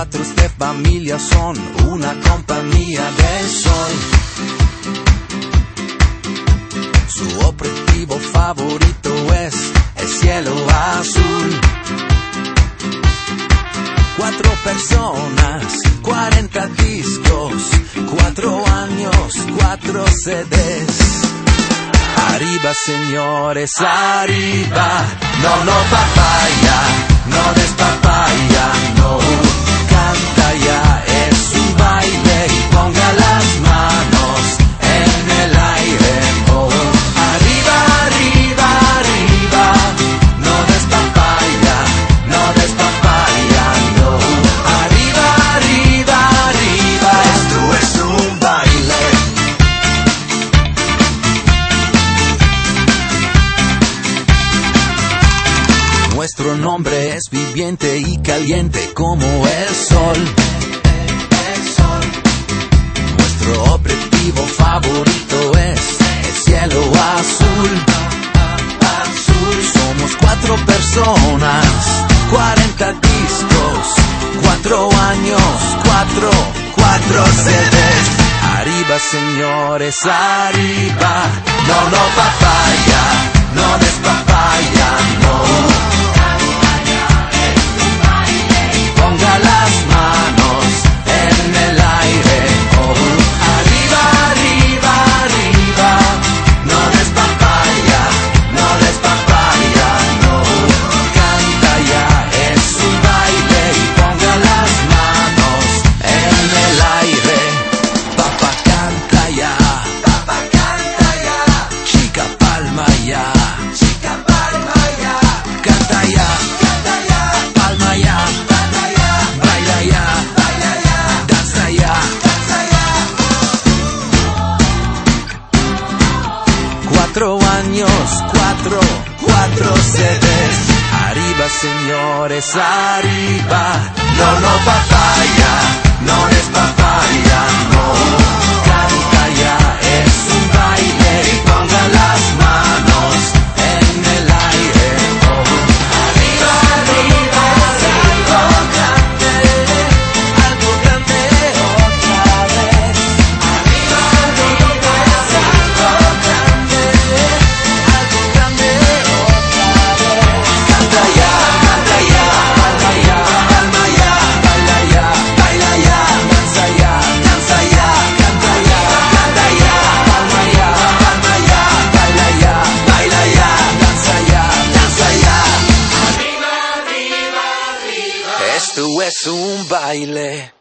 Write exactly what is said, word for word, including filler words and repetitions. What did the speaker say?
cuatros de familia son una compañía del sol. Su objetivo favorito es el cielo azul. Cuatro personas, cuarenta discos, cuatro años, cuatro C Ds. Arriba, señores, arriba. No, no, papaya, no des papaya, no. Canta ya, es un baile y ponga las manos en el aire. Oh, arriba, arriba, arriba. No des papaya, no des papaya, no. Arriba, arriba, arriba. Esto es un baile. Nuestro nombre es viviente y caliente como el sol. El sol. Nuestro objetivo favorito es el cielo azul. Azul. Somos cuatro personas, cuarenta discos, cuatro años, cuatro, cuatro C Ds. Arriba, señores, arriba. No, no, papaya, no des papaya, no. Ponga las manos en el aire, oh. Arriba, arriba, arriba. No des papaya, no des papaya, no. Canta ya, es un baile y ponga las manos en el aire. Papá, canta ya, papá, canta ya. Chica, palma ya, chica, palma ya. Canta ya, canta ya, palma ya. Cuatro años, cuatro, cuatro C Ds. Arriba, señores, arriba. No, no, papaya, no es papaya, no. Canta ya, es un baile y ponga las manos en el aire. Oh. Arriba, arriba, algo grande, algo grande otra vez. Arriba, arriba, algo grande. Algo grande otra vez. Canta ya, canta ya, baila ya, palma ya, baila ya, baila ya, danza ya, danza ya, canta ya, canta ya, palma ya, palma ya, baila ya, baila ya, danza ya, danza ya. Arriba, arriba, arriba. Esto es un baile.